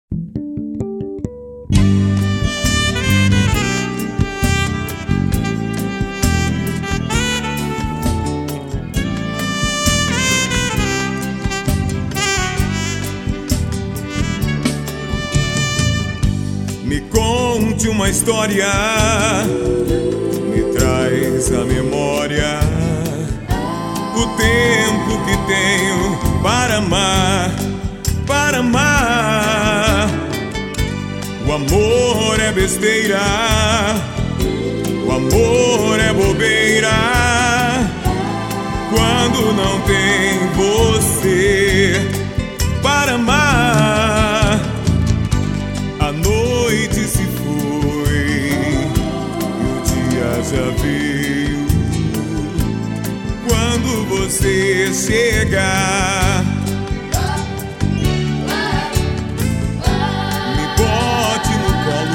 Me conte uma história, me traz à memória o tempo que tenho para amar, para amar. O amor é besteira, o amor é bobeira, quando não tem você para amar. A noite se foi e o dia já veio. Quando você chegar, me bote no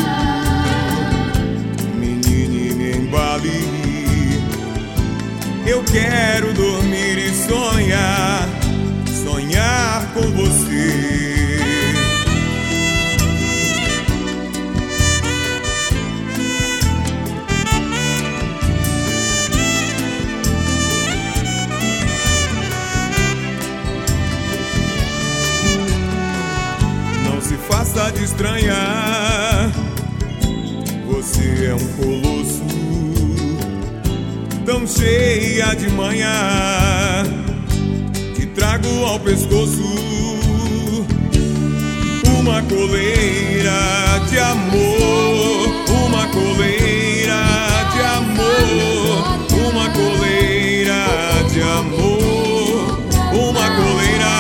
colo, menina, e me embale. Eu quero dormir e sonhar, sonhar com você. Faça de estranhar, você é um colosso, tão cheia de manhã, te trago ao pescoço uma coleira de amor, uma coleira de amor, uma coleira de amor, uma coleira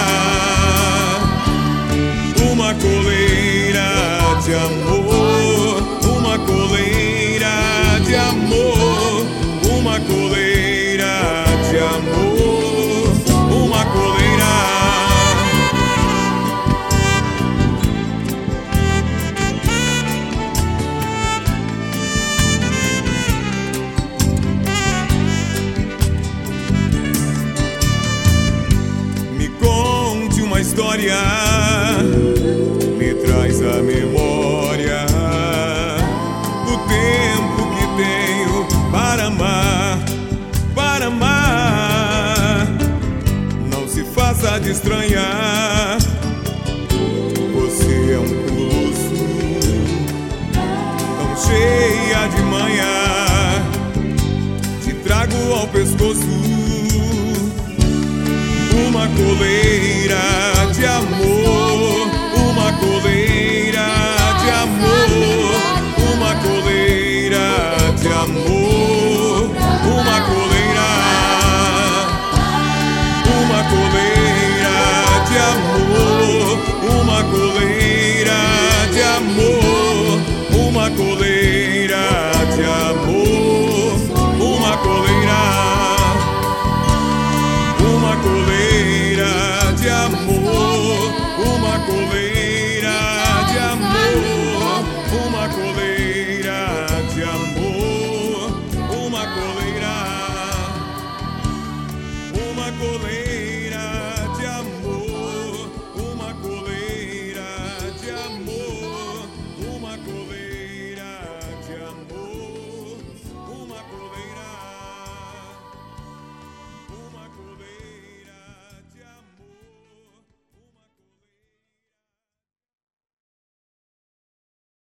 de amor, uma coleira de amor, uma coleira de amor, uma coleira. Me conte uma história, me traz à memória o tempo que tenho para amar, para amar. Não se faça de estranhar, você é um colosso, tão cheia de manhã, te trago ao pescoço uma coleira